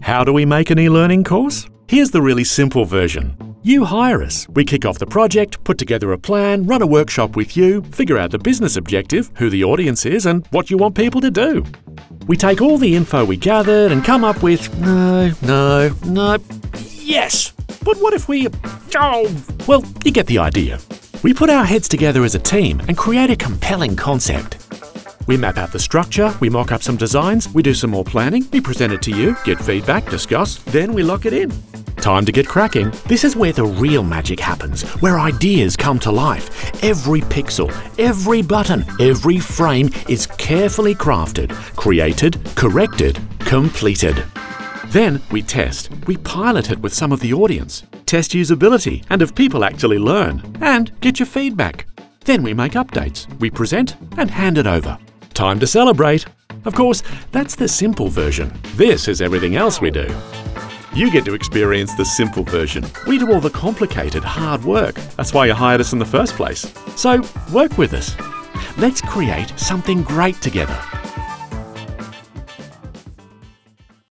How do we make an e-learning course? Here's the really simple version. You hire us. We kick off the project, put together a plan, run a workshop with you, figure out the business objective, who the audience is, and what you want people to do. We take all the info we gathered and come up with no, yes. But what if we... Well, you get the idea. We put our heads together as a team and create a compelling concept. We map out the structure, we mock up some designs, we do some more planning, we present it to you, get feedback, discuss, then we lock it in. Time to get cracking. This is where the real magic happens, where ideas come to life. Every pixel, every button, every frame is carefully crafted, created, corrected, completed. Then we test. We pilot it with some of the audience, test usability and if people actually learn, and get your feedback. Then we make updates, we present and hand it over. Time to celebrate. Of course, that's the simple version. This is everything else we do. You get to experience the simple version. We do all the complicated, hard work. That's why you hired us in the first place. So work with us. Let's create something great together.